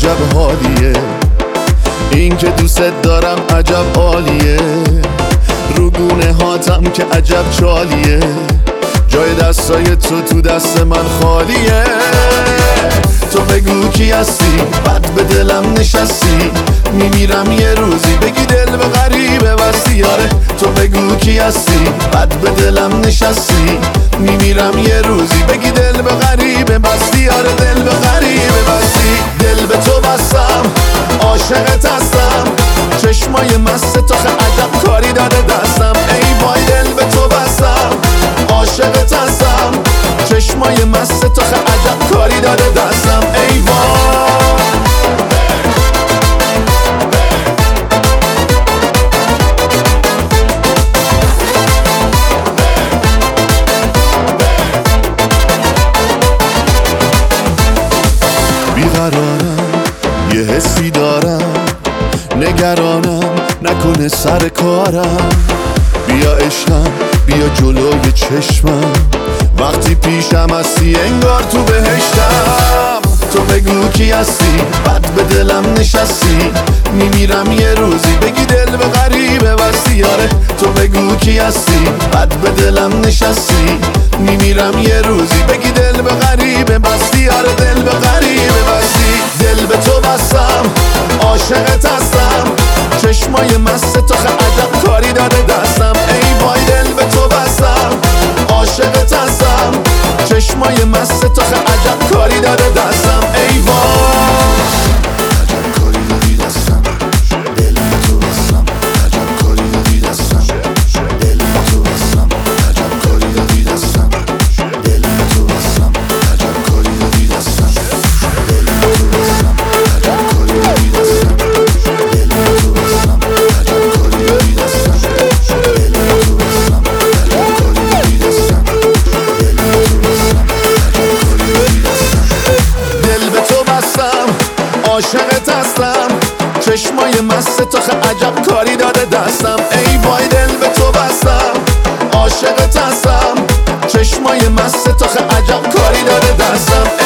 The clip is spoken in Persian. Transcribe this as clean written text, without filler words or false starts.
عجب حالیه، این که دوست دارم عجب عالیه، رو گونه هاتم که عجب چالیه، جای دستای تو دست من خالیه. تو بگو کی هستی، بد به دلم نشستی، میمیرم یه روزی بگی دل به غریبه بستی. آره تو بگو کی هستی، بد به دلم نشستی، میمیرم یه روزی بگی دل به غریبه بستی. آره دل به غریبه بستی. دل به تو بستم، عاشقت هستم، چشمای مست تو عجب کاری داده دستم. ای وای دل به تو بستم، عاشقت هستم، چشمای مست تو عجب کاری داده دستم. ای وای بیقرارم، یه حسی دارم، نگرانم نکنه سر کارم. بیا عشقم، بیا جلوی چشمم، وقتی پیشم هستی انگار تو بهشتم. تو بگو کی هستی، بد به دلم نشستی، میمیرم یه روزی بگی دل به غریبه بستی. آره تو بگو کی هستی، بد به دلم نشستی، میمیرم یه روزی بگی دل به غریبه بستی. آره دل به غریبه بستی. دل به تو بستم، عاشقت هستم، چشمای مست تو عجب کاری داده دستم. ای وای دل به تو بستم، عاشقت هستم، چشمای مست تو عجب کاری داده دستم. ای وای عجب کاری دادی دستم، دل به تو بستم، عجب کاری دادی دستم، دل به تو بستم، عجب کاری دادی دستم، دل به تو بستم، عجب کاری دادی دستم، دل به تو بستم، عجب کاری دادی دستم، دل به تو بستم، عجب کاری دادی دستم، دل به تو بستم، عجب کاری دادی دستم، دل به تو بستم، عجب کاری دادی دستم. دل به تو بستم، عاشقت هستم، چشمای مست تو عجب کاری داده دستم. ای وای دل به تو بستم، عاشقت هستم، چشمای مست تو عجب کاری داده دستم.